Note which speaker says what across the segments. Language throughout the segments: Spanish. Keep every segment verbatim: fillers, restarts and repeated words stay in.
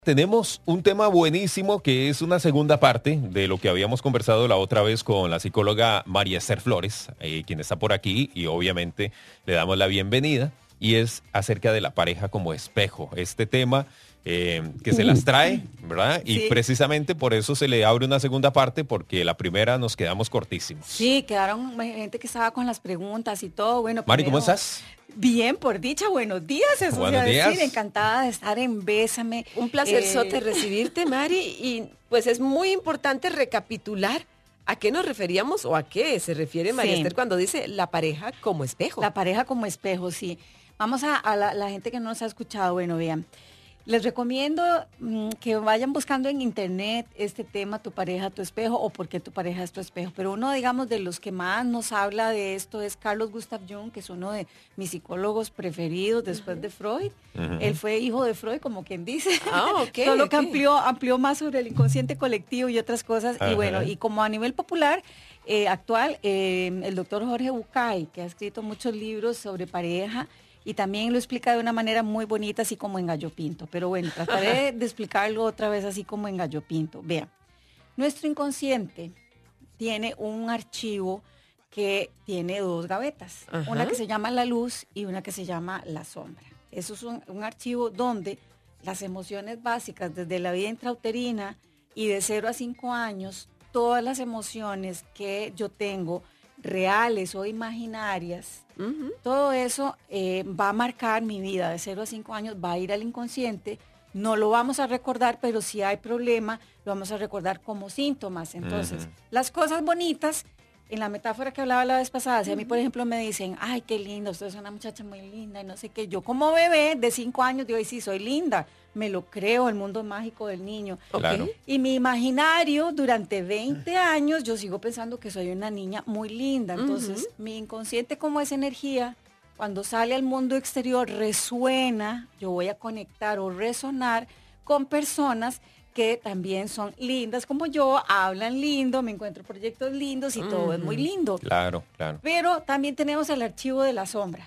Speaker 1: Tenemos un tema buenísimo que es una segunda parte de lo que habíamos conversado la otra vez con la psicóloga María Esther Flores, eh, quien está por aquí y obviamente le damos la bienvenida, y es acerca de la pareja como espejo. Este tema eh, que se las trae, ¿verdad? Y
Speaker 2: Sí.
Speaker 1: precisamente por eso se le abre una segunda parte, porque la primera nos quedamos cortísimos.
Speaker 2: Sí, quedaron gente que estaba con las preguntas y todo. Bueno,
Speaker 1: Mari, ¿cómo
Speaker 2: primero,
Speaker 1: estás?
Speaker 2: Bien, por dicha, buenos días, eso
Speaker 1: Buenos
Speaker 2: se iba a decir,
Speaker 1: días.
Speaker 2: encantada de estar en Bésame.
Speaker 3: Un placer,
Speaker 2: Eh,
Speaker 3: Sote, recibirte, Mari. Y pues es muy importante recapitular a qué nos referíamos o a qué se refiere María
Speaker 2: Sí.
Speaker 3: Esther cuando dice la pareja como espejo.
Speaker 2: La pareja como espejo, sí. Vamos a, a la, la gente que no nos ha escuchado, bueno, vean. Les recomiendo mm, que vayan buscando en internet este tema, tu pareja, tu espejo, o por qué tu pareja es tu espejo. Pero uno, digamos, de los que más nos habla de esto es Carlos Gustav Jung, que es uno de mis psicólogos preferidos después uh-huh. de Freud.
Speaker 1: Uh-huh.
Speaker 2: Él fue hijo de Freud, como quien dice.
Speaker 3: Ah, ok.
Speaker 2: Solo que
Speaker 3: okay.
Speaker 2: amplió, amplió más sobre el inconsciente colectivo y otras cosas.
Speaker 1: Uh-huh.
Speaker 2: Y bueno, y como a nivel popular, eh, actual, eh, el doctor Jorge Bucay, que ha escrito muchos libros sobre pareja, y también lo explica de una manera muy bonita, así como en Gallo Pinto. Pero bueno, trataré de explicarlo otra vez así como en Gallo Pinto. Vean, nuestro inconsciente tiene un archivo que tiene dos gavetas. Ajá. Una que se llama la luz y una que se llama la sombra. Eso es un, un archivo donde las emociones básicas, desde la vida intrauterina y de cero a cinco años, todas las emociones que yo tengo, reales o imaginarias, uh-huh. todo eso eh, va a marcar mi vida de cero a cinco años, va a ir al inconsciente, no lo vamos a recordar, pero si hay problema, lo vamos a recordar como síntomas. Entonces, uh-huh. las cosas bonitas, en la metáfora que hablaba la vez pasada, si a mí, por ejemplo, me dicen, ay, qué linda, usted es una muchacha muy linda, y no sé qué, yo como bebé de cinco años digo, ay, sí, soy linda, me lo creo, el mundo mágico del niño.
Speaker 1: Claro.
Speaker 2: ¿Okay? Y mi imaginario, durante veinte años, yo sigo pensando que soy una niña muy linda. Entonces, uh-huh. mi inconsciente, como es energía, cuando sale al mundo exterior, resuena, yo voy a conectar o resonar con personas que también son lindas como yo, hablan lindo, me encuentro proyectos lindos y uh-huh. todo es muy lindo.
Speaker 1: Claro, claro.
Speaker 2: Pero también tenemos el archivo de la sombra.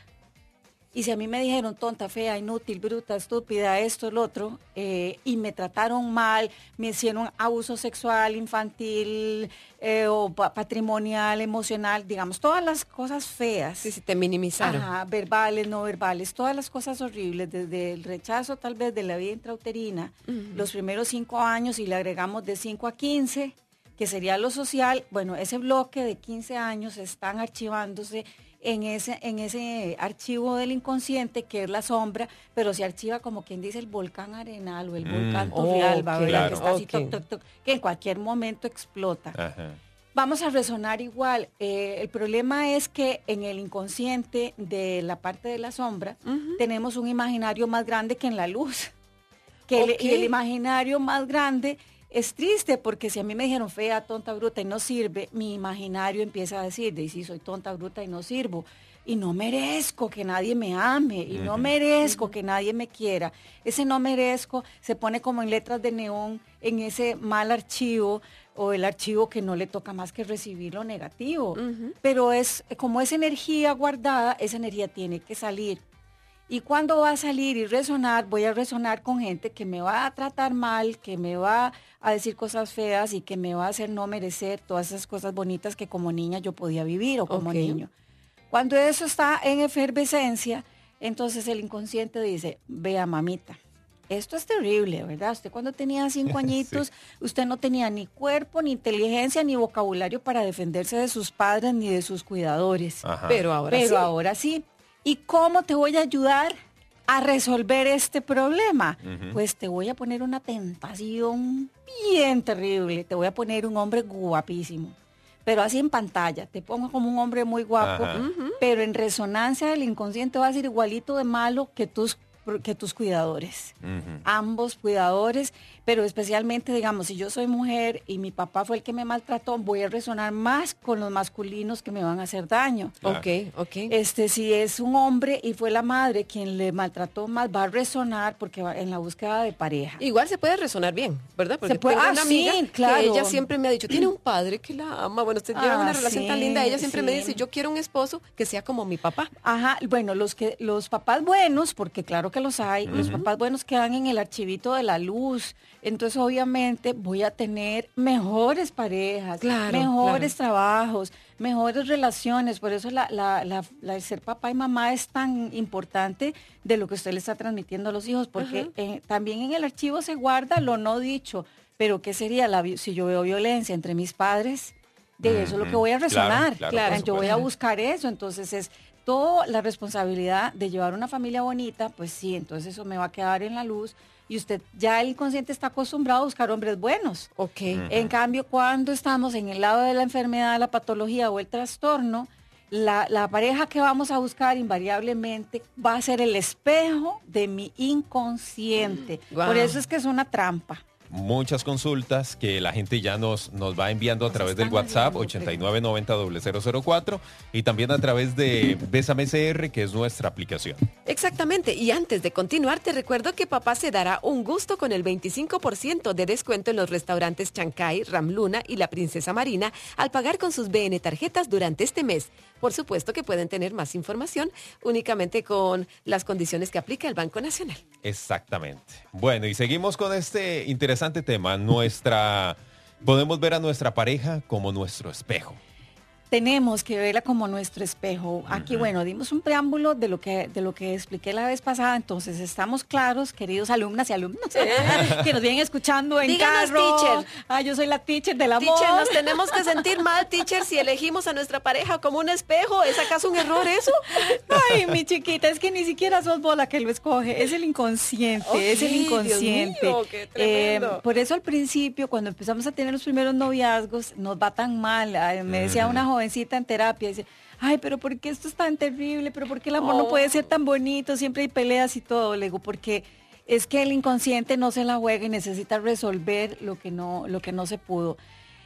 Speaker 2: Y si a mí me dijeron tonta, fea, inútil, bruta, estúpida, esto, el otro, eh, y me trataron mal, me hicieron abuso sexual, infantil, eh, o pa- patrimonial, emocional, digamos, todas las cosas feas.
Speaker 3: Sí, sí, te minimizaron.
Speaker 2: Ajá, verbales, no verbales, todas las cosas horribles, desde el rechazo tal vez de la vida intrauterina, uh-huh. los primeros cinco años, y le agregamos de cinco a quince, que sería lo social, bueno, ese bloque de quince años están archivándose en ese, en ese archivo del inconsciente, que es la sombra, pero se archiva como quien dice el volcán Arenal o el mm. volcán Turrialba,
Speaker 3: okay,
Speaker 2: ¿verdad?
Speaker 1: claro.
Speaker 2: Que está así,
Speaker 3: okay.
Speaker 2: toc, toc, toc, que en cualquier momento explota.
Speaker 1: Ajá.
Speaker 2: Vamos a resonar igual. Eh, el problema es que en el inconsciente de la parte de la sombra uh-huh. tenemos un imaginario más grande que en la luz. Que okay. el, el imaginario más grande es triste, porque si a mí me dijeron fea, tonta, bruta y no sirve, mi imaginario empieza a decir, de sí, soy tonta, bruta y no sirvo. Y no merezco que nadie me ame, y uh-huh. no merezco uh-huh. que nadie me quiera. Ese no merezco se pone como en letras de neón en ese mal archivo, o el archivo que no le toca más que recibir lo negativo. Uh-huh. Pero es como esa energía guardada, esa energía tiene que salir. Y cuando va a salir y resonar, voy a resonar con gente que me va a tratar mal, que me va a decir cosas feas y que me va a hacer no merecer todas esas cosas bonitas que como niña yo podía vivir o como
Speaker 3: okay.
Speaker 2: niño. Cuando eso está en efervescencia, entonces el inconsciente dice, vea mamita, esto es terrible, ¿verdad? Usted cuando tenía cinco añitos, sí. usted no tenía ni cuerpo, ni inteligencia, ni vocabulario para defenderse de sus padres ni de sus cuidadores.
Speaker 3: Ajá. Pero ahora
Speaker 2: Pero
Speaker 3: sí.
Speaker 2: ahora sí. ¿Y cómo te voy a ayudar a resolver este problema? Uh-huh. Pues te voy a poner una tentación bien terrible. Te voy a poner un hombre guapísimo, pero así en pantalla. Te pongo como un hombre muy guapo, uh-huh. pero en resonancia del inconsciente va a ser igualito de malo que tus, que tus cuidadores. Uh-huh. Ambos cuidadores, pero especialmente, digamos, si yo soy mujer y mi papá fue el que me maltrató, voy a resonar más con los masculinos que me van a hacer daño.
Speaker 3: Claro. Ok, ok.
Speaker 2: Este, si es un hombre y fue la madre quien le maltrató más, va a resonar porque va en la búsqueda de pareja.
Speaker 3: Igual se puede resonar bien, ¿verdad? Porque
Speaker 2: se puede,
Speaker 3: tengo
Speaker 2: ah,
Speaker 3: una amiga
Speaker 2: sí, claro.
Speaker 3: que ella siempre me ha dicho, tiene un padre que la ama, bueno, usted lleva
Speaker 2: ah,
Speaker 3: una relación
Speaker 2: sí,
Speaker 3: tan linda, ella siempre
Speaker 2: sí.
Speaker 3: me dice, yo quiero un esposo que sea como mi papá.
Speaker 2: Ajá, bueno, los que los papás buenos, porque claro que que los hay,
Speaker 1: Ujú.
Speaker 2: los papás buenos quedan en el archivito de la luz. Entonces, obviamente, voy a tener mejores parejas,
Speaker 3: Claro,
Speaker 2: mejores trabajos, mejores relaciones. Por eso la, la, la, la- el ser papá y mamá es tan importante de lo que usted le está transmitiendo a los hijos, porque
Speaker 3: Ajá.
Speaker 2: eh, también en el archivo se guarda lo no dicho. Pero ¿qué sería la, vi- si yo veo violencia entre mis padres? De eso es lo que
Speaker 1: Ujú.
Speaker 2: voy a
Speaker 1: Claro,
Speaker 2: resonar.
Speaker 1: claro,
Speaker 3: Claro,
Speaker 1: por
Speaker 2: Yo voy a
Speaker 1: supuesto.
Speaker 2: buscar eso. Entonces es toda la responsabilidad de llevar una familia bonita, pues sí, entonces eso me va a quedar en la luz. Y usted ya el inconsciente está acostumbrado a buscar hombres buenos.
Speaker 3: Ok.
Speaker 2: En cambio, cuando estamos en el lado de la enfermedad, la patología o el trastorno, la, la pareja que vamos a buscar invariablemente va a ser el espejo de mi inconsciente.
Speaker 3: Guau.
Speaker 2: Por eso es que es una trampa.
Speaker 1: Muchas consultas que la gente ya nos, nos va enviando a
Speaker 2: Nos
Speaker 1: través del
Speaker 2: están
Speaker 1: WhatsApp
Speaker 2: haciendo
Speaker 1: ochenta y nueve noventa cero cero cero cuatro y también a través de Bésame C R, que es nuestra aplicación.
Speaker 3: Exactamente, y antes de continuar te recuerdo que papá se dará un gusto con el veinticinco por ciento de descuento en los restaurantes Chancay, Ramluna y La Princesa Marina al pagar con sus B N tarjetas durante este mes. Por supuesto que pueden tener más información únicamente con las condiciones que aplica el Banco Nacional.
Speaker 1: Exactamente. Bueno, y seguimos con este interesante tema. Nuestra, podemos ver a nuestra pareja como nuestro espejo.
Speaker 2: Tenemos que verla como nuestro espejo. Aquí, bueno, dimos un preámbulo de lo que de lo que expliqué la vez pasada, entonces estamos claros, queridos alumnas y alumnos, que nos vienen escuchando en
Speaker 3: Díganos,
Speaker 2: carro.
Speaker 3: teacher.
Speaker 2: Ah, yo soy la teacher del amor.
Speaker 3: Teacher, nos tenemos que sentir mal, teacher, si elegimos a nuestra pareja como un espejo. ¿Es acaso un error eso?
Speaker 2: Ay, mi chiquita, es que ni siquiera sos vos la que lo escoge, es el inconsciente,
Speaker 3: Ok,
Speaker 2: es el
Speaker 3: Dios
Speaker 2: inconsciente.
Speaker 3: mío, qué tremendo.
Speaker 2: Eh, por eso al principio, cuando empezamos a tener los primeros noviazgos, nos va tan mal. Ay, me decía una jovencita en terapia, dice, ay, pero ¿por qué esto es tan terrible? ¿Pero por qué el amor no
Speaker 3: Oh.
Speaker 2: puede ser tan bonito? Siempre hay peleas y todo. Le digo, porque es que el inconsciente no se la juega y necesita resolver lo que no, lo que no se pudo.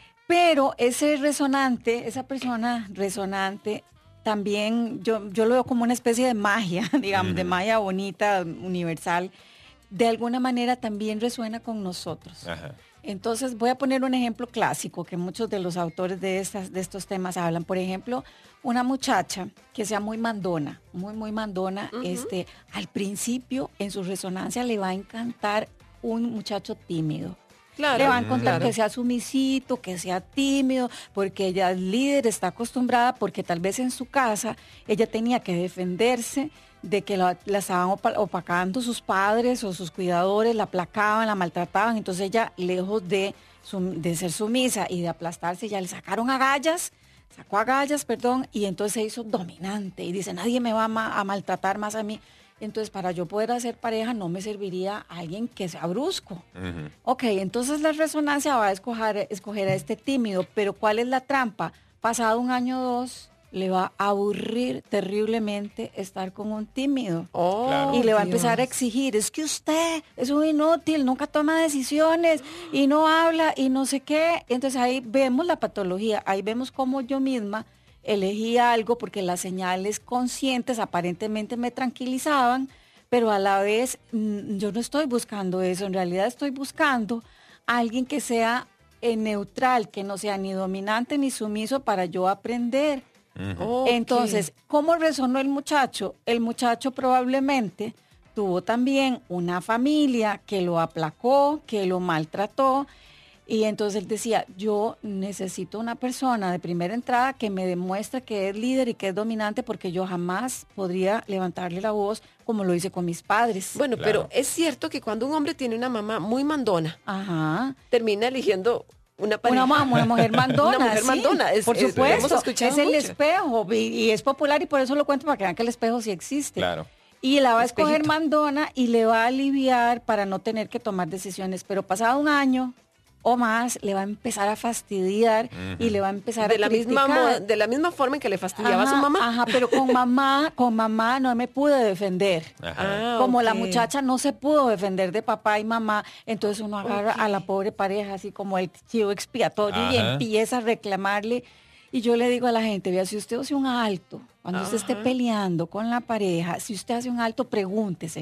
Speaker 2: Pero ese resonante, esa persona resonante, también yo, yo lo veo como una especie de magia, digamos, de magia bonita, universal. De alguna manera también resuena con nosotros.
Speaker 1: Ajá.
Speaker 2: Entonces voy a poner un ejemplo clásico que muchos de los autores de, estas, de estos temas hablan. Por ejemplo, una muchacha que sea muy mandona, muy, muy mandona,
Speaker 3: Ujú.
Speaker 2: este, al principio en su resonancia le va a encantar un muchacho tímido.
Speaker 3: Claro.
Speaker 2: Le va a encontrar
Speaker 3: claro.
Speaker 2: que sea sumisito, que sea tímido, porque ella es líder, está acostumbrada, porque tal vez en su casa ella tenía que defenderse de que la, la estaban opa- opacando sus padres o sus cuidadores, la aplacaban, la maltrataban. Entonces ella, lejos de, sum- de ser sumisa y de aplastarse, ya le sacaron agallas, sacó agallas, perdón, y entonces se hizo dominante y dice, nadie me va a, ma- a maltratar más a mí. Entonces, para yo poder hacer pareja, no me serviría alguien que sea brusco.
Speaker 1: Ujú.
Speaker 2: Ok, entonces la resonancia va a escoger, escoger a este tímido, pero ¿cuál es la trampa? Pasado un año o dos, le va a aburrir terriblemente estar con un tímido.
Speaker 3: Oh,
Speaker 1: Claro.
Speaker 2: Y le va a
Speaker 3: Dios.
Speaker 2: empezar a exigir, es que usted es un inútil, nunca toma decisiones y no habla y no sé qué. Entonces ahí vemos la patología, ahí vemos cómo yo misma elegí algo porque las señales conscientes aparentemente me tranquilizaban, pero a la vez mm, yo no estoy buscando eso, en realidad estoy buscando a alguien que sea eh, neutral, que no sea ni dominante ni sumiso para yo aprender.
Speaker 3: Ok.
Speaker 2: Entonces, ¿cómo resonó el muchacho? El muchacho probablemente tuvo también una familia que lo aplacó, que lo maltrató. Y entonces él decía, yo necesito una persona de primera entrada que me demuestre que es líder y que es dominante porque yo jamás podría levantarle la voz como lo hice con mis padres.
Speaker 3: Bueno,
Speaker 1: Claro.
Speaker 3: pero es cierto que cuando un hombre tiene una mamá muy mandona,
Speaker 2: Ajá.
Speaker 3: termina eligiendo una pareja.
Speaker 2: Una, ma- una mujer mandona.
Speaker 3: Una mujer
Speaker 2: sí,
Speaker 3: mandona, es-
Speaker 2: por
Speaker 3: es-
Speaker 2: supuesto.
Speaker 3: hemos escuchado
Speaker 2: Es el
Speaker 3: mucho.
Speaker 2: espejo y, y es popular y por eso lo cuento para que vean que el espejo sí existe.
Speaker 1: Claro.
Speaker 2: Y la va a escoger
Speaker 3: Espejito.
Speaker 2: mandona y le va a aliviar para no tener que tomar decisiones. Pero pasado un año o más, le va a empezar a fastidiar y le va a empezar
Speaker 3: de
Speaker 2: a
Speaker 3: la misma
Speaker 2: criticar.
Speaker 3: mo- de la misma forma en que le fastidiaba a su
Speaker 2: Ajá,
Speaker 3: mamá.
Speaker 2: Ajá, pero con mamá, con mamá no me pude defender.
Speaker 1: Ajá.
Speaker 3: Ah,
Speaker 2: Como la
Speaker 3: ok.
Speaker 2: muchacha no se pudo defender de papá y mamá, entonces uno agarra
Speaker 3: Ok.
Speaker 2: a la pobre pareja así como el chivo expiatorio y
Speaker 1: Ajá.
Speaker 2: empieza a reclamarle. Y yo le digo a la gente, vea, si usted hace un alto, cuando usted esté
Speaker 3: Ajá.
Speaker 2: peleando con la pareja, si usted hace un alto, pregúntese,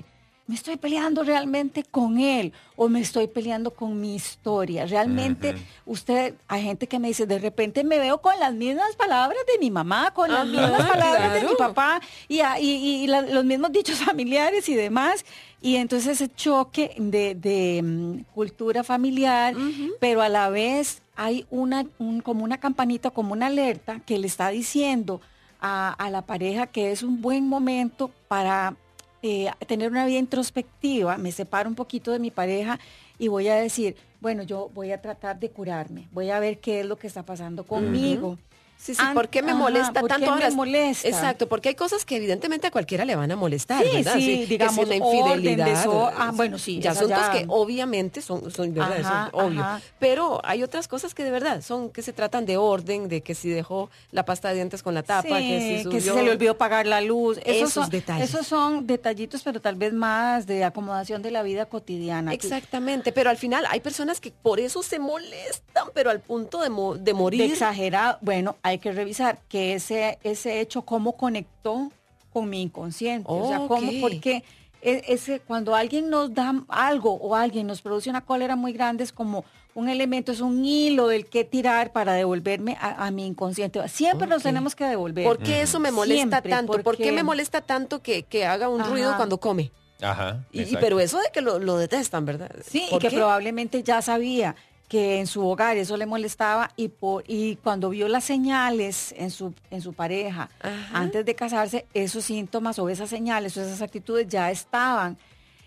Speaker 2: ¿me estoy peleando realmente con él o me estoy peleando con mi historia? Realmente, uh-huh. usted, hay gente que me dice, de repente me veo con las mismas palabras de mi mamá, con las uh-huh, mismas palabras claro. de mi papá y, y, y la, los mismos dichos familiares y demás. Y entonces ese choque de, de um, cultura familiar, uh-huh. pero a la vez hay una, un, como una campanita, como una alerta que le está diciendo a, a la pareja que es un buen momento para eh, tener una vida introspectiva. Me separo un poquito de mi pareja y voy a decir, bueno, yo voy a tratar de curarme, voy a ver qué es lo que está pasando conmigo.
Speaker 3: Uh-huh. Sí, sí, ¿por qué me Ajá, molesta
Speaker 2: ¿por
Speaker 3: tanto?
Speaker 2: Qué
Speaker 3: Ahora,
Speaker 2: me molesta?
Speaker 3: Exacto, porque hay cosas que evidentemente a cualquiera le van a molestar,
Speaker 2: sí,
Speaker 3: ¿verdad?
Speaker 2: Sí, sí, digamos,
Speaker 3: una infidelidad.
Speaker 2: So, ah, bueno, sí.
Speaker 3: Ya asuntos
Speaker 2: ya...
Speaker 3: que obviamente son, son ¿verdad?
Speaker 2: Ajá,
Speaker 3: Eso es obvio.
Speaker 2: Ajá.
Speaker 3: Pero hay otras cosas que de verdad son, que se tratan de orden, de que si dejó la pasta de dientes con la tapa,
Speaker 2: sí,
Speaker 3: que si subió...
Speaker 2: que si se le olvidó pagar la luz. Esos,
Speaker 3: esos
Speaker 2: son,
Speaker 3: detalles.
Speaker 2: Esos son detallitos, pero tal vez más de acomodación de la vida cotidiana.
Speaker 3: Exactamente, pero al final hay personas que por eso se molestan, pero al punto de, mo de morir.
Speaker 2: De exagerado. Bueno, hay que revisar que ese... ese hecho cómo conectó con mi inconsciente,
Speaker 3: oh,
Speaker 2: o sea, cómo,
Speaker 3: okay.
Speaker 2: porque ese, cuando alguien nos da algo o alguien nos produce una cólera muy grande es como un elemento, es un hilo del que tirar para devolverme a, a mi inconsciente. Siempre okay. nos tenemos que devolver.
Speaker 3: ¿Por qué eso me molesta
Speaker 2: Siempre,
Speaker 3: tanto?
Speaker 2: porque...
Speaker 3: ¿Por qué me molesta tanto que, que haga un Ajá. ruido cuando come?
Speaker 1: Ajá.
Speaker 3: Y, y pero eso de que lo, lo detestan, ¿verdad?
Speaker 2: Sí, y que qué? probablemente ya sabía que en su hogar eso le molestaba y por y cuando vio las señales en su en su pareja Ajá. antes de casarse, esos síntomas o esas señales o esas actitudes ya estaban.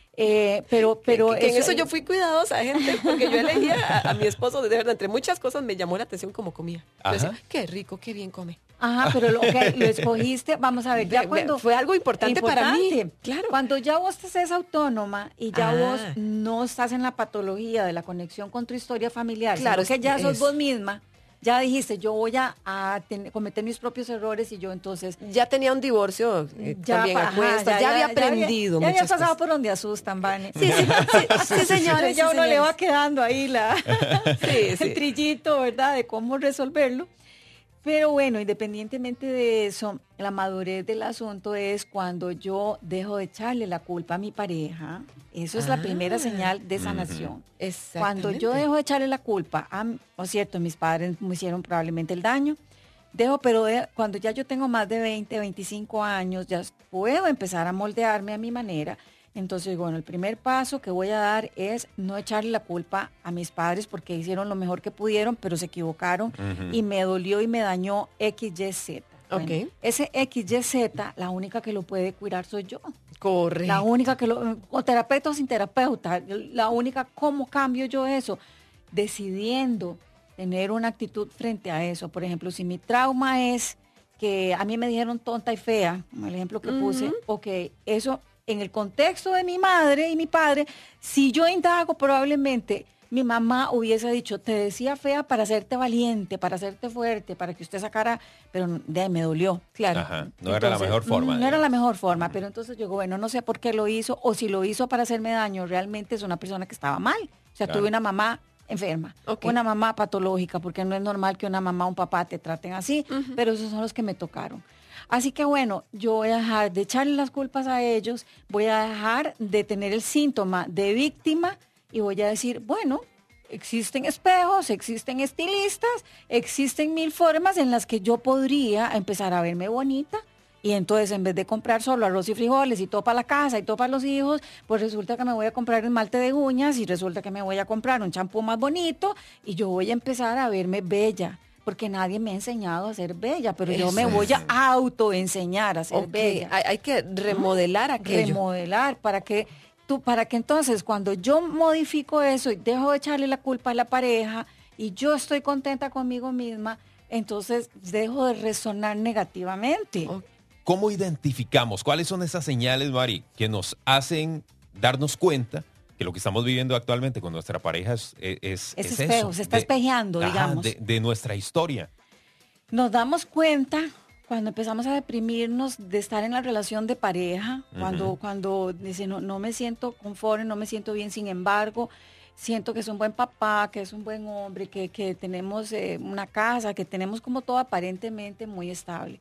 Speaker 2: Eh, pero pero
Speaker 3: que, que eso, en eso yo fui cuidadosa, gente, porque yo elegía a, a mi esposo, de verdad, entre muchas cosas me llamó la atención cómo comía. Yo decía, qué rico, qué bien come.
Speaker 2: Ajá, pero lo, okay, lo escogiste, vamos a ver, ya cuando...
Speaker 3: Fue algo importante, importante para mí.
Speaker 2: Claro. Cuando ya vos te seas autónoma y ya ah. vos no estás en la patología de la conexión con tu historia familiar, claro, sino que ya sos es. vos misma, ya dijiste, yo voy a, a ten, cometer mis propios errores y yo entonces...
Speaker 3: Ya tenía un divorcio eh, ya, también a cuestas, ya, ya, ya había aprendido
Speaker 2: Ya había, ya había pasado
Speaker 3: cosas.
Speaker 2: por donde asustan, Vane.
Speaker 3: Sí, sí, sí, sí, señores.
Speaker 2: Ya
Speaker 3: sí,
Speaker 2: uno
Speaker 3: señores.
Speaker 2: le va quedando ahí la,
Speaker 3: sí, sí.
Speaker 2: el trillito, ¿verdad? De cómo resolverlo. Pero bueno, independientemente de eso, la madurez del asunto es cuando yo dejo de echarle la culpa a mi pareja. Eso es ah, la primera señal de sanación.
Speaker 3: Uh-huh.
Speaker 2: Cuando yo dejo de echarle la culpa, a, o cierto, mis padres me hicieron probablemente el daño, dejo, pero de, cuando ya yo tengo más de veinte, veinticinco años, ya puedo empezar a moldearme a mi manera. Entonces, bueno, el primer paso que voy a dar es no echarle la culpa a mis padres porque hicieron lo mejor que pudieron, pero se equivocaron uh-huh. y me dolió y me dañó equis ye zeta. Bueno,
Speaker 3: okay.
Speaker 2: Ese equis ye zeta, la única que lo puede curar soy yo.
Speaker 3: Correcto.
Speaker 2: La única que lo, o terapeuta o sin terapeuta, la única, ¿cómo cambio yo eso? Decidiendo tener una actitud frente a eso. Por ejemplo, si mi trauma es que a mí me dijeron tonta y fea, como el ejemplo que uh-huh. puse, ok, eso... En el contexto de mi madre y mi padre, si yo indago, probablemente mi mamá hubiese dicho, te decía fea para hacerte valiente, para hacerte fuerte, para que usted sacara, pero de ahí me dolió, claro.
Speaker 1: Ajá, no
Speaker 2: entonces,
Speaker 1: era la mejor forma.
Speaker 2: No, no era la mejor forma, pero entonces yo digo, bueno, no sé por qué lo hizo, o si lo hizo para hacerme daño, realmente es una persona que estaba mal. O sea, claro. tuve una mamá enferma, okay. una mamá patológica, porque no es normal que una mamá o un papá te traten así, uh-huh. pero esos son los que me tocaron. Así que bueno, yo voy a dejar de echarle las culpas a ellos, voy a dejar de tener el síntoma de víctima y voy a decir, bueno, existen espejos, existen estilistas, existen mil formas en las que yo podría empezar a verme bonita. Y entonces en vez de comprar solo arroz y frijoles y todo para la casa y todo para los hijos, pues resulta que me voy a comprar esmalte de uñas y resulta que me voy a comprar un champú más bonito y yo voy a empezar a verme bella. Porque nadie me ha enseñado a ser bella, pero Eso yo me voy a autoenseñar a ser
Speaker 3: okay.
Speaker 2: bella.
Speaker 3: Hay, hay que remodelar aquello.
Speaker 2: Remodelar para que tú, para que entonces cuando yo modifico eso y dejo de echarle la culpa a la pareja y yo estoy contenta conmigo misma, entonces dejo de resonar negativamente.
Speaker 1: Okay. ¿Cómo identificamos? ¿Cuáles son esas señales, Mari, que nos hacen darnos cuenta que lo que estamos viviendo actualmente con nuestra pareja es, es,
Speaker 2: es,
Speaker 1: es
Speaker 2: espejo,
Speaker 1: eso?
Speaker 2: Se está
Speaker 1: de,
Speaker 2: espejeando,
Speaker 1: ajá,
Speaker 2: digamos.
Speaker 1: De, de nuestra historia.
Speaker 2: Nos damos cuenta cuando empezamos a deprimirnos de estar en la relación de pareja, uh-huh. cuando, cuando dice, no, no me siento conforme, no me siento bien, sin embargo, siento que es un buen papá, que es un buen hombre, que, que tenemos eh, una casa, que tenemos como todo aparentemente muy estable.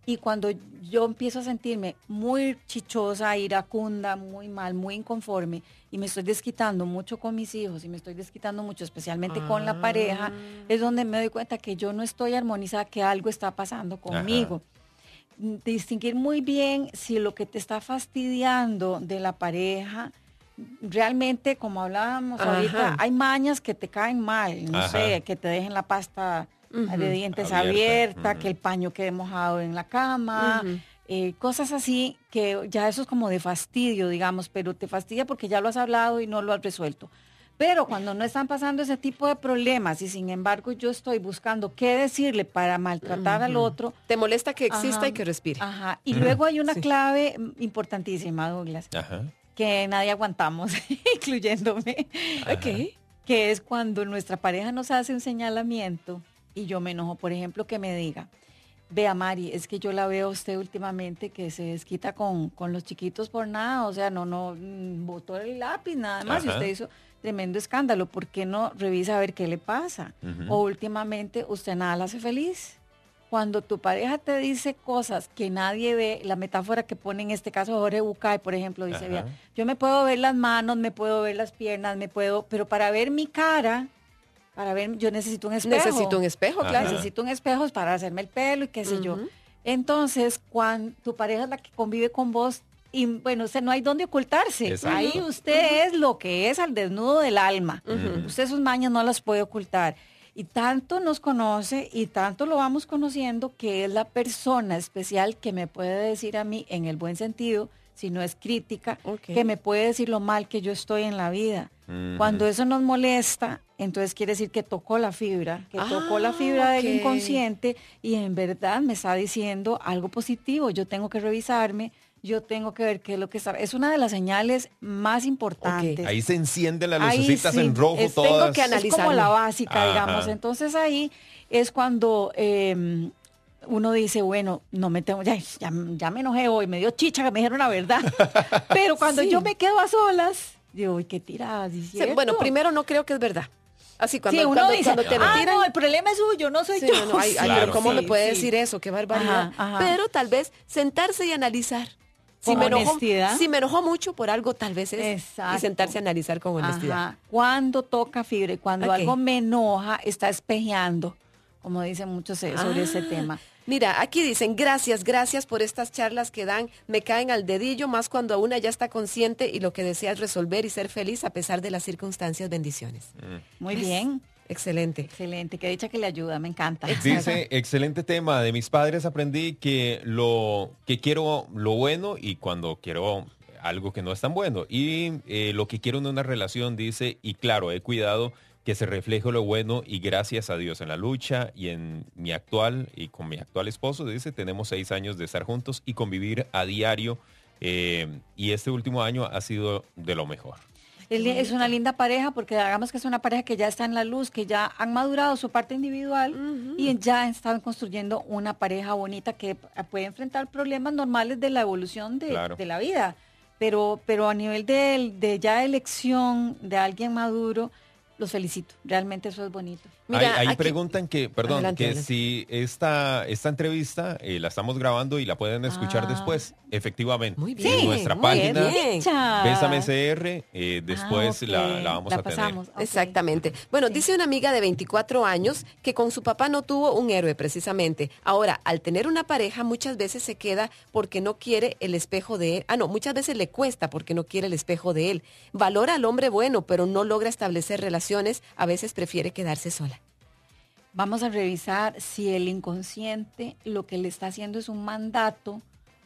Speaker 2: Y cuando yo empiezo a sentirme muy chichosa, iracunda, muy mal, muy inconforme, y me estoy desquitando mucho con mis hijos, y me estoy desquitando mucho, especialmente ah. con la pareja, es donde me doy cuenta que yo no estoy armonizada, que algo está pasando conmigo. Ajá. Distinguir muy bien si lo que te está fastidiando de la pareja, realmente, como hablábamos Ajá. ahorita, hay mañas que te caen mal, no Ajá. sé, que te dejen la pasta Uh-huh. de dientes abierta, abierta uh-huh. que el paño quede mojado en la cama, uh-huh. eh, cosas así que ya eso es como de fastidio, digamos, pero te fastidia porque ya lo has hablado y no lo has resuelto. Pero cuando no están pasando ese tipo de problemas y sin embargo yo estoy buscando qué decirle para maltratar uh-huh. al otro.
Speaker 3: Te molesta que exista ajá, y que respire.
Speaker 2: Ajá. Y uh-huh. luego hay una sí. clave importantísima, Douglas, ajá. que nadie aguantamos, incluyéndome, okay. que es cuando nuestra pareja nos hace un señalamiento. Y yo me enojo, por ejemplo, que me diga, vea Mari, es que yo la veo a usted últimamente que se desquita con, con los chiquitos por nada, o sea, no, no, botó el lápiz, nada más, Ajá. y usted hizo tremendo escándalo, ¿por qué no revisa a ver qué le pasa? Uh-huh. O últimamente usted nada la hace feliz. Cuando tu pareja te dice cosas que nadie ve, la metáfora que pone en este caso Jorge Bucay, por ejemplo, dice, vea, yo me puedo ver las manos, me puedo ver las piernas, me puedo, pero para ver mi cara... Para ver, yo necesito un espejo.
Speaker 3: Necesito un espejo,
Speaker 2: Ajá.
Speaker 3: claro.
Speaker 2: Necesito un espejo para hacerme el pelo y qué sé uh-huh. yo. Entonces, cuando tu pareja es la que convive con vos, y bueno, usted no hay dónde ocultarse. Exacto. Ahí usted uh-huh. es lo que es al desnudo del alma. Uh-huh. Usted sus mañas no las puede ocultar. Y tanto nos conoce y tanto lo vamos conociendo que es la persona especial que me puede decir a mí, en el buen sentido, si no es crítica, okay. que me puede decir lo mal que yo estoy en la vida. Uh-huh. Cuando eso nos molesta, entonces quiere decir que tocó la fibra, que ah, tocó la fibra okay. del inconsciente y en verdad me está diciendo algo positivo. Yo tengo que revisarme, yo tengo que ver qué es lo que está. Es una de las señales más importantes. Okay.
Speaker 1: Ahí se encienden las lucecitas sí, en rojo
Speaker 2: es,
Speaker 1: todas.
Speaker 2: Tengo que analizar. Es como la básica, Ajá. digamos. Entonces ahí es cuando... Eh, uno dice, bueno, no me tengo, ya, ya, ya me enojé hoy, me dio chicha que me dijeron la verdad. Pero cuando sí. yo me quedo a solas, digo, uy, qué tirada, ¿sí,
Speaker 3: bueno, primero no creo que es verdad. Así cuando,
Speaker 2: sí, uno
Speaker 3: cuando,
Speaker 2: dice,
Speaker 3: cuando te
Speaker 2: ah,
Speaker 3: tiran,
Speaker 2: no, el problema es suyo, no soy
Speaker 3: sí,
Speaker 2: yo.
Speaker 3: No, no, hay,
Speaker 2: sí,
Speaker 3: hay,
Speaker 1: claro,
Speaker 3: pero ¿cómo
Speaker 2: sí,
Speaker 3: me puede
Speaker 2: sí.
Speaker 3: decir eso? Qué barbaridad. Ajá, ajá. Pero tal vez sentarse y analizar. Si
Speaker 2: con
Speaker 3: me, enojó,
Speaker 2: honestidad.
Speaker 3: si me enojó mucho por algo, tal vez es. Exacto. Y sentarse a analizar con honestidad.
Speaker 2: Ajá. Cuando toca fibra y cuando okay. algo me enoja, está espejeando, como dicen muchos sobre ah. ese tema.
Speaker 3: Mira, aquí dicen, gracias, gracias por estas charlas que dan, me caen al dedillo, más cuando una ya está consciente y lo que desea es resolver y ser feliz a pesar de las circunstancias. Bendiciones.
Speaker 2: Mm. Muy bien.
Speaker 3: Excelente.
Speaker 2: Excelente, qué dicha que le ayuda, me encanta.
Speaker 1: Dice, excelente tema, de mis padres aprendí que lo que quiero lo bueno y cuando quiero algo que no es tan bueno. Y eh, lo que quiero en una relación, dice, y claro, he cuidado que se refleje lo bueno y gracias a Dios en la lucha y en mi actual y con mi actual esposo, dice, tenemos seis años de estar juntos y convivir a diario eh, y este último año ha sido de lo mejor.
Speaker 2: Es una linda pareja porque hagamos que es una pareja que ya está en la luz, que ya han madurado su parte individual uh-huh. y ya están construyendo una pareja bonita que puede enfrentar problemas normales de la evolución de, claro. de la vida. Pero, pero a nivel de, de ya elección de alguien maduro, los felicito, realmente eso es bonito.
Speaker 1: Mira, ahí, ahí preguntan que, perdón, adelante, que adelante. si esta, esta entrevista eh, la estamos grabando y la pueden escuchar ah. después, efectivamente.
Speaker 2: Muy bien.
Speaker 1: En nuestra
Speaker 2: muy
Speaker 1: página,
Speaker 2: bien.
Speaker 1: Bésame C R, eh, después ah, okay. la, la vamos
Speaker 2: la
Speaker 1: a
Speaker 2: pasamos.
Speaker 1: tener.
Speaker 3: Okay. Exactamente. Bueno, sí. dice una amiga de veinticuatro años que con su papá no tuvo un héroe precisamente. Ahora, al tener una pareja muchas veces se queda porque no quiere el espejo de él. Ah, no, muchas veces le cuesta porque no quiere el espejo de él. Valora al hombre bueno, pero no logra establecer relaciones. A veces prefiere quedarse sola.
Speaker 2: Vamos a revisar si el inconsciente lo que le está haciendo es un mandato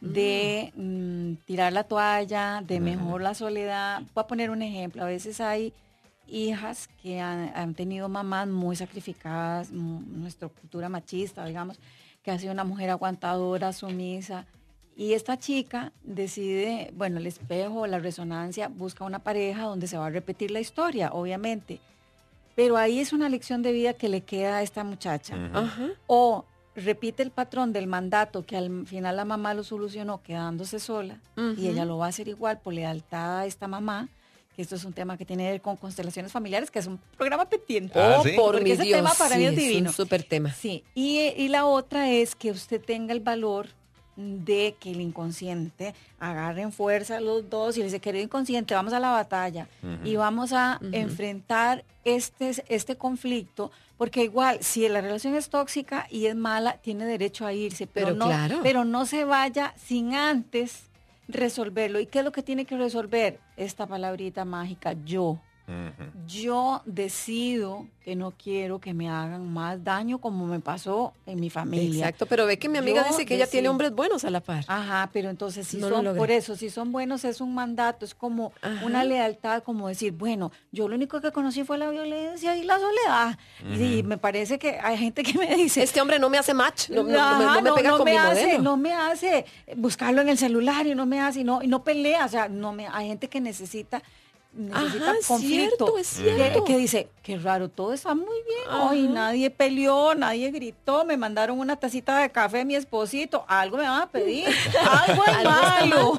Speaker 2: de mm. Mm, tirar la toalla, de mejor la soledad. Voy a poner un ejemplo. A veces hay hijas que han, han tenido mamás muy sacrificadas, m- nuestra cultura machista, digamos, que ha sido una mujer aguantadora, sumisa. Y esta chica decide, bueno, el espejo, la resonancia, busca una pareja donde se va a repetir la historia, obviamente. Pero ahí es una lección de vida que le queda a esta muchacha. Uh-huh. O repite el patrón del mandato que al final la mamá lo solucionó quedándose sola uh-huh. y ella lo va a hacer igual por lealtad a esta mamá, que esto es un tema que tiene que ver con constelaciones familiares, que es un programa pendiente.
Speaker 3: Oh, ¿sí? Por
Speaker 2: Porque
Speaker 3: mi
Speaker 2: ese
Speaker 3: Dios,
Speaker 2: tema para
Speaker 3: sí,
Speaker 2: mí es divino.
Speaker 3: Es un súper tema.
Speaker 2: Sí, y, y la otra es que usted tenga el valor de que el inconsciente agarren fuerza los dos y le dice, querido inconsciente, vamos a la batalla uh-huh. y vamos a uh-huh. enfrentar este, este conflicto, porque igual, si la relación es tóxica y es mala, tiene derecho a irse, pero,
Speaker 3: pero
Speaker 2: no,
Speaker 3: claro.
Speaker 2: pero no se vaya sin antes resolverlo. ¿Y qué es lo que tiene que resolver? Esta palabrita mágica, yo. Uh-huh. Yo decido que no quiero que me hagan más daño como me pasó en mi familia.
Speaker 3: Exacto, pero ve que mi amiga
Speaker 2: Yo
Speaker 3: dice que
Speaker 2: decido.
Speaker 3: ella tiene hombres buenos a la par.
Speaker 2: Ajá, pero entonces si
Speaker 3: no
Speaker 2: son, por eso, si son buenos es un mandato, es como Ajá. una lealtad, como decir, bueno, yo lo único que conocí fue la violencia y la soledad. Uh-huh. Y me parece que hay gente que me dice,
Speaker 3: este hombre no me hace match, no,
Speaker 2: Ajá,
Speaker 3: no, no me pega
Speaker 2: no,
Speaker 3: con
Speaker 2: me
Speaker 3: mi
Speaker 2: hace,
Speaker 3: modelo.
Speaker 2: No me hace buscarlo en el celular y no me hace, y no, y no pelea, o sea, no me, hay gente que necesita necesita
Speaker 3: Ajá,
Speaker 2: conflicto,
Speaker 3: cierto, es cierto.
Speaker 2: Que, que dice, qué raro, todo está muy bien
Speaker 3: Ajá.
Speaker 2: hoy, nadie peleó, nadie gritó, me mandaron una tacita de café a mi esposito, algo me van a pedir, algo es malo,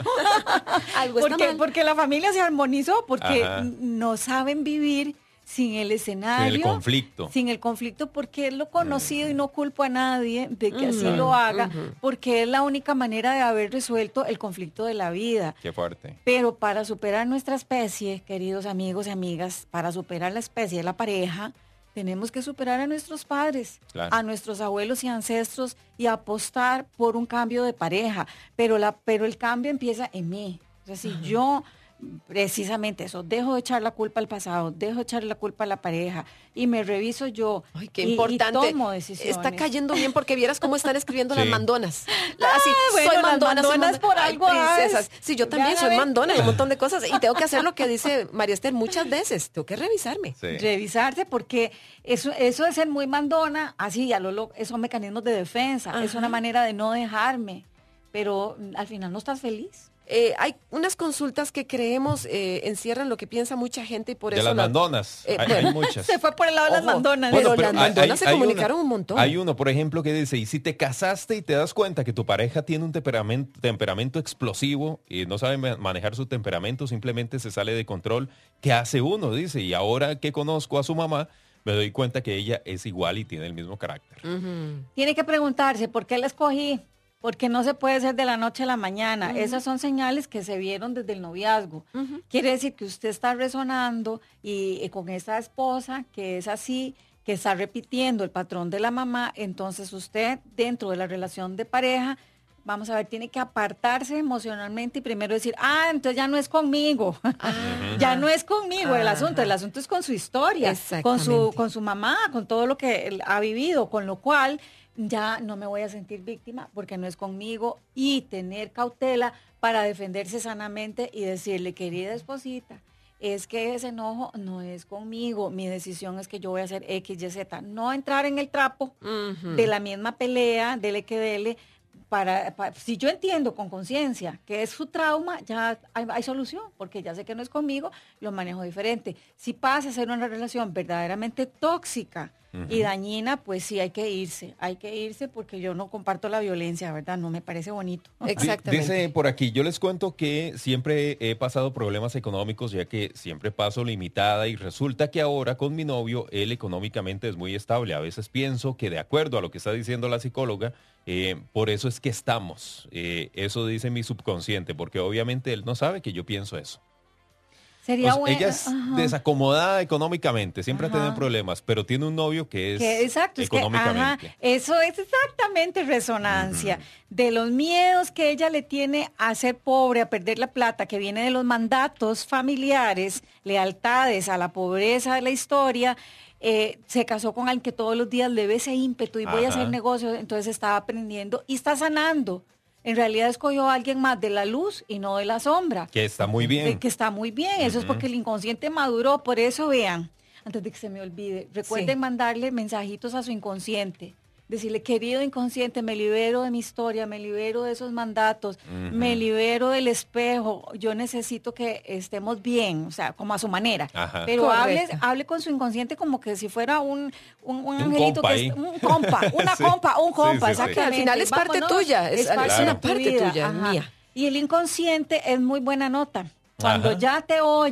Speaker 3: algo está
Speaker 2: porque,
Speaker 3: mal.
Speaker 2: porque la familia se armonizó, porque
Speaker 1: Ajá.
Speaker 2: no saben vivir sin el escenario,
Speaker 1: sin el conflicto,
Speaker 2: sin el conflicto porque es lo conocido uh-huh. y no culpo a nadie de que uh-huh. así lo haga, uh-huh. porque es la única manera de haber resuelto el conflicto de la vida.
Speaker 1: Qué fuerte.
Speaker 2: Pero para superar nuestra especie, queridos amigos y amigas, para superar la especie de la pareja, tenemos que superar a nuestros padres, claro. a nuestros abuelos y ancestros y apostar por un cambio de pareja. Pero, la, pero el cambio empieza en mí. O sea, si uh-huh. yo... precisamente eso, dejo de echar la culpa al pasado, dejo de echar la culpa a la pareja y me reviso yo.
Speaker 3: Ay, qué
Speaker 2: y,
Speaker 3: importante.
Speaker 2: Y tomo decisiones.
Speaker 3: Está cayendo bien porque vieras cómo están escribiendo sí. las mandonas.
Speaker 2: Ah,
Speaker 3: Así,
Speaker 2: bueno,
Speaker 3: soy
Speaker 2: las
Speaker 3: mandona,
Speaker 2: mandonas
Speaker 3: soy
Speaker 2: por algo.
Speaker 3: Princesas. Sí, yo también soy
Speaker 2: ver.
Speaker 3: mandona en un montón de cosas y tengo que hacer lo que dice María Esther muchas veces. Tengo que revisarme.
Speaker 2: Sí. Revisarse porque eso, eso de ser muy mandona, así ya lo, lo son mecanismos de defensa, Ajá. es una manera de no dejarme, pero al final no estás feliz.
Speaker 3: Eh, hay unas consultas que creemos eh, encierran lo que piensa mucha gente y por
Speaker 1: de
Speaker 3: eso...
Speaker 1: las
Speaker 3: la,
Speaker 1: mandonas,
Speaker 3: eh,
Speaker 1: hay,
Speaker 3: bueno,
Speaker 1: hay muchas.
Speaker 2: Se fue por el lado de las mandonas.
Speaker 3: Bueno,
Speaker 2: pero,
Speaker 3: pero las mandonas hay, se hay comunicaron
Speaker 1: una,
Speaker 3: un montón.
Speaker 1: Hay uno, por ejemplo, que dice, y si te casaste y te das cuenta que tu pareja tiene un temperamento, temperamento explosivo y no sabe manejar su temperamento, simplemente se sale de control, ¿qué hace uno? Dice, y ahora que conozco a su mamá, me doy cuenta que ella es igual y tiene el mismo carácter.
Speaker 2: Uh-huh. Tiene que preguntarse, ¿por qué la escogí? Porque no se puede ser de la noche a la mañana. Uh-huh. Esas son señales que se vieron desde el noviazgo. Uh-huh. Quiere decir que usted está resonando y, y con esa esposa que es así, que está repitiendo el patrón de la mamá, entonces usted dentro de la relación de pareja, vamos a ver, tiene que apartarse emocionalmente y primero decir, ah, entonces ya no es conmigo, uh-huh. ya no es conmigo uh-huh. el asunto, el asunto es con su historia, con su, con su mamá, con todo lo que él ha vivido, con lo cual... ya no me voy a sentir víctima porque no es conmigo y tener cautela para defenderse sanamente y decirle, querida esposita, es que ese enojo no es conmigo, mi decisión es que yo voy a hacer X, Y, Z, no entrar en el trapo uh-huh. de la misma pelea, dele que dele, para, para si yo entiendo con conciencia que es su trauma, ya hay, hay solución, porque ya sé que no es conmigo, lo manejo diferente. Si pasa a ser una relación verdaderamente tóxica, Uh-huh. y dañina, pues sí hay que irse, hay que irse porque yo no comparto la violencia, ¿verdad? No me parece bonito.
Speaker 3: Exactamente.
Speaker 1: Dice por aquí, yo les cuento que siempre he pasado problemas económicos, ya que siempre paso limitada y resulta que ahora con mi novio, él económicamente es muy estable. A veces pienso que de acuerdo a lo que está diciendo la psicóloga, eh, por eso es que estamos. Eh, eso dice mi subconsciente, porque obviamente él no sabe que yo pienso eso.
Speaker 2: Sería
Speaker 1: o sea,
Speaker 2: bueno.
Speaker 1: Ella es
Speaker 2: Ajá.
Speaker 1: desacomodada económicamente, siempre
Speaker 2: Ajá.
Speaker 1: ha tenido problemas, pero tiene un novio que es
Speaker 2: que, exacto,
Speaker 1: económicamente.
Speaker 2: Es que, ajá, eso es exactamente resonancia uh-huh. de los miedos que ella le tiene a ser pobre, a perder la plata, que viene de los mandatos familiares, lealtades a la pobreza de la historia. Eh, se casó con alguien que todos los días le ve ese ímpetu y ajá. voy a hacer negocios, entonces estaba aprendiendo y está sanando. En realidad escogió a alguien más de la luz y no de la sombra.
Speaker 1: Que está muy bien.
Speaker 2: Que está muy bien. Eso uh-huh. es porque el inconsciente maduró. Por eso, vean, antes de que se me olvide, recuerden sí. mandarle mensajitos a su inconsciente. Decirle, querido inconsciente, me libero de mi historia, me libero de esos mandatos, uh-huh. me libero del espejo. Yo necesito que estemos bien, o sea, como a su manera. Ajá. Pero hable, hable con su inconsciente como que si fuera un, un, un, un angelito,
Speaker 1: compa
Speaker 2: que es, un compa, una sí. compa, un compa, sí, sí, exactamente.
Speaker 3: Sí. Al final es parte Vámonos, tuya, es, es, parte
Speaker 2: claro.
Speaker 3: una parte tuya,
Speaker 2: Ajá.
Speaker 3: mía.
Speaker 2: Y el inconsciente es muy buena nota. Cuando Ajá. ya te oye,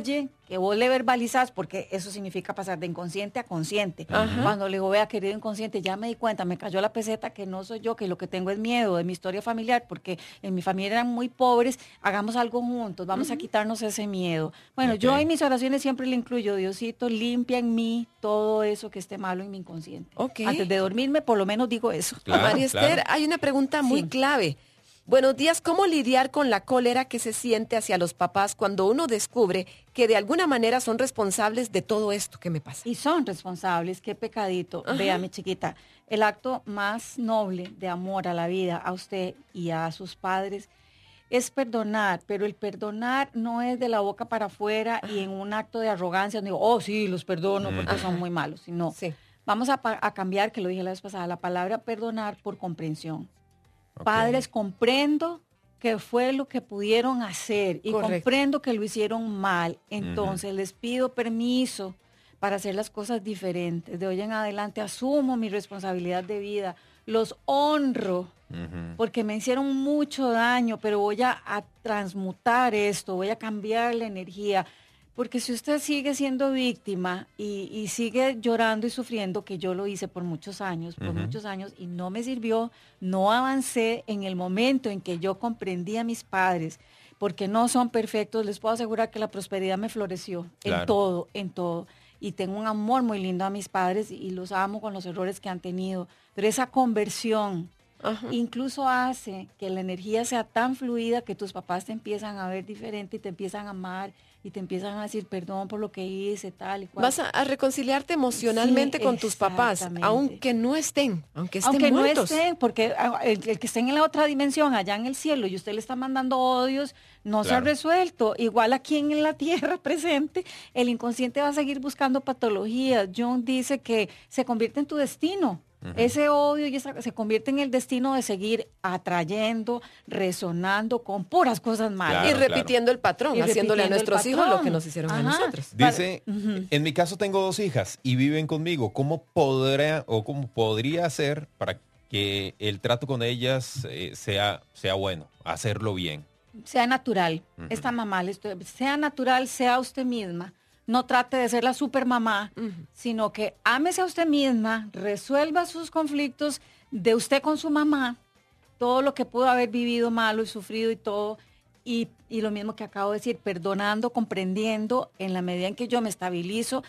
Speaker 2: que vos le verbalizás, porque eso significa pasar de inconsciente a consciente.
Speaker 3: Ajá.
Speaker 2: Cuando le digo, vea, querido inconsciente, ya me di cuenta, me cayó la peseta que no soy yo, que lo que tengo es miedo de mi historia familiar, porque en mi familia eran muy pobres, hagamos algo juntos, vamos uh-huh. a quitarnos ese miedo. Bueno, okay. yo en mis oraciones siempre le incluyo, Diosito, limpia en mí todo eso que esté malo en mi inconsciente.
Speaker 3: Okay.
Speaker 2: Antes de dormirme, por lo menos digo eso.
Speaker 3: Claro, María Esther, claro. hay una pregunta muy sí. clave. Buenos días, ¿cómo lidiar con la cólera que se siente hacia los papás cuando uno descubre que de alguna manera son responsables de todo esto que me pasa?
Speaker 2: Y son responsables, qué pecadito. Ajá. Vea, mi chiquita, el acto más noble de amor a la vida, a usted y a sus padres, es perdonar, pero el perdonar no es de la boca para afuera Ajá. y en un acto de arrogancia, no digo, oh sí, los perdono porque Ajá. son muy malos, sino sí. vamos a, a cambiar, que lo dije la vez pasada, la palabra perdonar por comprensión. Okay. Padres, comprendo que fue lo que pudieron hacer y Correcto. comprendo que lo hicieron mal. Entonces uh-huh. les pido permiso para hacer las cosas diferentes. De hoy en adelante asumo mi responsabilidad de vida. Los honro uh-huh. porque me hicieron mucho daño, pero voy a, a transmutar esto, voy a cambiar la energía. Porque si usted sigue siendo víctima y, y sigue llorando y sufriendo, que yo lo hice por muchos años, por uh-huh. muchos años, y no me sirvió, no avancé en el momento en que yo comprendí a mis padres, porque no son perfectos, les puedo asegurar que la prosperidad me floreció claro. en todo, en todo. Y tengo un amor muy lindo a mis padres y los amo con los errores que han tenido. Pero esa conversión uh-huh. incluso hace que la energía sea tan fluida que tus papás te empiezan a ver diferente y te empiezan a amar y te empiezan a decir perdón por lo que hice, tal y cual.
Speaker 3: Vas a, a reconciliarte emocionalmente sí, con tus papás, aunque no estén, aunque estén
Speaker 2: aunque
Speaker 3: muertos.
Speaker 2: no estén, porque el, el que estén en la otra dimensión, allá en el cielo, y usted le está mandando odios, no claro. se ha resuelto. Igual aquí en la tierra presente, el inconsciente va a seguir buscando patologías. Jung dice que se convierte en tu destino. Uh-huh. Ese odio y esa, se convierte en el destino de seguir atrayendo, resonando con puras cosas malas.
Speaker 3: Claro, y repitiendo claro. el patrón, y haciéndole a nuestros hijos lo que nos hicieron Ajá. a nosotros.
Speaker 1: Dice, uh-huh. en mi caso tengo dos hijas y viven conmigo. ¿Cómo podrá o cómo podría hacer para que el trato con ellas eh, sea, sea bueno, hacerlo bien?
Speaker 2: Sea natural. Uh-huh. Esta mamá, sea natural, sea usted misma. No trate de ser la super mamá, uh-huh. sino que ámese a usted misma, resuelva sus conflictos de usted con su mamá, todo lo que pudo haber vivido malo y sufrido y todo, y, y lo mismo que acabo de decir, perdonando, comprendiendo, en la medida en que yo me estabilizo,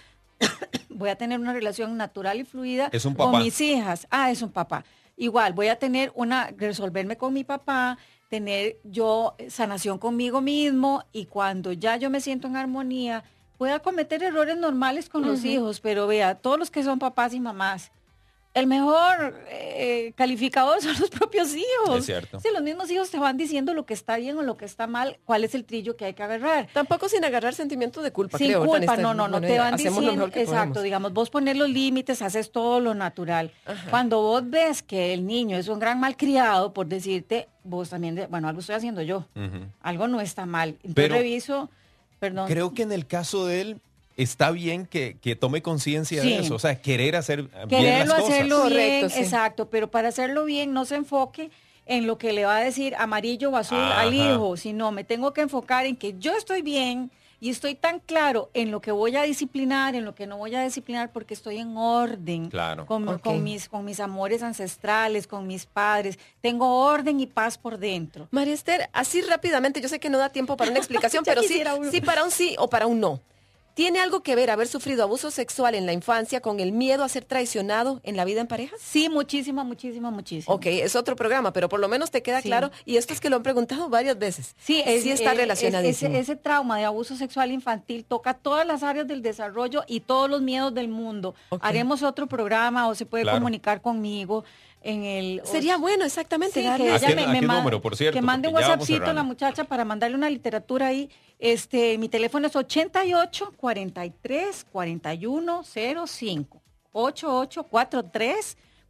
Speaker 2: voy a tener una relación natural y fluida
Speaker 1: es un papá.
Speaker 2: con mis hijas. Ah, es un papá. Igual, voy a tener una, resolverme con mi papá, tener yo sanación conmigo mismo, y cuando ya yo me siento en armonía, pueda cometer errores normales con uh-huh. los hijos, pero vea, todos los que son papás y mamás, el mejor eh, calificador son los propios hijos.
Speaker 1: Es cierto.
Speaker 2: Si los mismos hijos te van diciendo lo que está bien o lo que está mal, cuál es el trillo que hay que agarrar.
Speaker 3: Tampoco sin agarrar sentimientos de culpa,
Speaker 2: sin
Speaker 3: creo.
Speaker 2: culpa, no, no, no,
Speaker 3: bueno,
Speaker 2: te van
Speaker 3: hacemos
Speaker 2: diciendo,
Speaker 3: lo mejor que
Speaker 2: exacto,
Speaker 3: podemos.
Speaker 2: Digamos, vos pones los límites, haces todo lo natural. Ajá. Cuando vos ves que el niño es un gran malcriado, por decirte, vos también, de, bueno, algo estoy haciendo yo, uh-huh. algo no está mal. Entonces
Speaker 1: pero
Speaker 2: reviso, perdón.
Speaker 1: Creo que en el caso de él, está bien que, que tome conciencia sí. de eso, o sea, querer hacer
Speaker 2: Quererlo,
Speaker 1: bien las cosas.
Speaker 2: hacerlo bien,
Speaker 3: Correcto, sí.
Speaker 2: exacto, pero para hacerlo bien no se enfoque en lo que le va a decir amarillo o azul Ajá. al hijo, sino me tengo que enfocar en que yo estoy bien y estoy tan claro en lo que voy a disciplinar, en lo que no voy a disciplinar, porque estoy en orden
Speaker 1: claro.
Speaker 2: con,
Speaker 3: okay.
Speaker 2: con, mis, con mis amores ancestrales, con mis padres. Tengo orden y paz por dentro.
Speaker 3: María Esther, así rápidamente, yo sé que no da tiempo para una explicación, pero sí, sí para un sí o para un no. ¿Tiene algo que ver haber sufrido abuso sexual en la infancia con el miedo a ser traicionado en la vida en pareja?
Speaker 2: Sí, muchísimo, muchísimo, muchísimo.
Speaker 3: Ok, es otro programa, pero por lo menos te queda sí. claro, y esto es que lo han preguntado varias veces.
Speaker 2: Sí, es,
Speaker 3: sí está
Speaker 2: es,
Speaker 3: relacionadísimo.
Speaker 2: Ese, ese trauma de abuso sexual infantil toca todas las áreas del desarrollo y todos los miedos del mundo. Okay. Haremos otro programa o se puede claro. comunicar conmigo. En el,
Speaker 3: Sería bueno, exactamente.
Speaker 2: Sí,
Speaker 1: que ella me, me
Speaker 2: número,
Speaker 1: número, por cierto,
Speaker 2: que mande un WhatsAppcito a la muchacha para mandarle una literatura ahí. Este, mi teléfono es ochenta y ocho, cuarenta y tres, cuarenta y uno, cero cinco. ochenta y ocho, cuarenta y tres,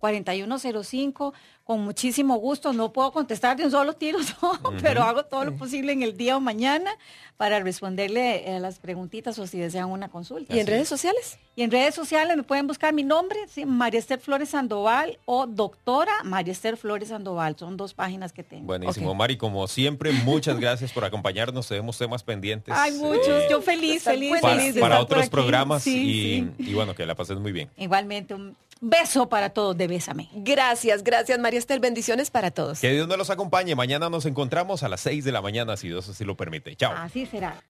Speaker 2: cuarenta y uno cero cinco. Con muchísimo gusto. No puedo contestar de un solo tiro, no, uh-huh. pero hago todo lo posible en el día o mañana para responderle a las preguntitas o si desean una consulta.
Speaker 3: ¿Y en redes sociales?
Speaker 2: Y en redes sociales me pueden buscar mi nombre, ¿sí? María Esther Flores Sandoval o doctora María Esther Flores Sandoval. Son dos páginas que tengo.
Speaker 1: Buenísimo,
Speaker 2: Okay.
Speaker 1: Mari. Como siempre, muchas gracias por acompañarnos. Tenemos temas pendientes.
Speaker 2: Hay muchos. Eh, Yo feliz, feliz,
Speaker 1: para,
Speaker 2: feliz de
Speaker 1: para
Speaker 2: estar por
Speaker 1: otros
Speaker 2: aquí.
Speaker 1: programas
Speaker 2: Sí,
Speaker 1: y,
Speaker 2: sí.
Speaker 1: y bueno, que la pases muy bien.
Speaker 2: Igualmente, un beso para todos de Bésame.
Speaker 3: Gracias, gracias María Esther. Bendiciones para todos.
Speaker 1: Que Dios nos los acompañe. Mañana nos encontramos a las seis de la mañana, si Dios así lo permite. Chao.
Speaker 2: Así será.